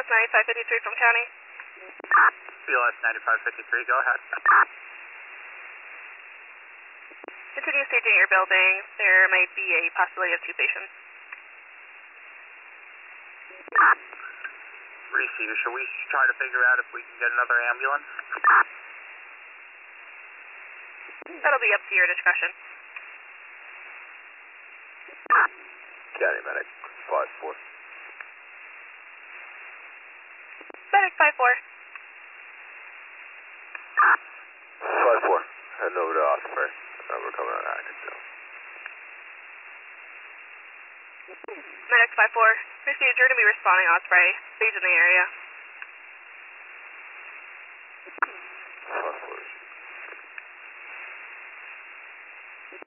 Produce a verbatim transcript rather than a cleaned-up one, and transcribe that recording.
S ninety-five fifty-three from county. B L S ninety-five fifty-three, go ahead. Continue staging your building. There might be a possibility of two patients. Receiver, should we try to figure out if we can get another ambulance? That'll be up to your discretion. County medic, five four. Medic five four. five four, heading over to Osprey. Uh, we're coming on Atkinson. Medic five four. Received, you're going to be responding Osprey. Stage in the area.